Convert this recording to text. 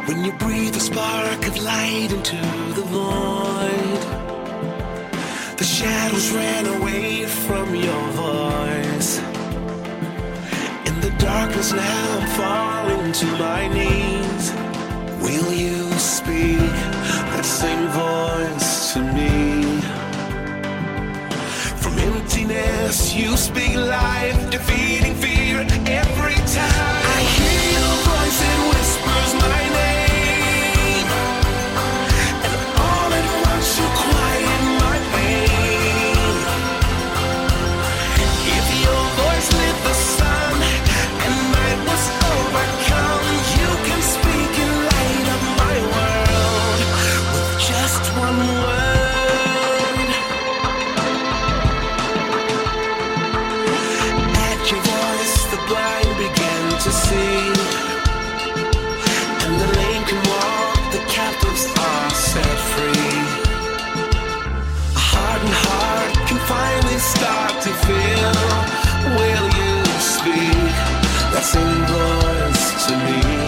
When you breathe a spark of light into the void, the shadows ran away from your voice. In the darkness now I'm falling to my knees. Will you speak that same voice to me? From emptiness you speak life, defeating fear every time. I hear your voice, it whispers my name, and all at once you quiet my pain. If your voice lit the sun and night was overcome, you can speak and light up my world with just one word. At your voice the blind begin to see, and the lame can walk, the captives are set free. A hardened heart can finally start to feel. Will you speak that same voice to me?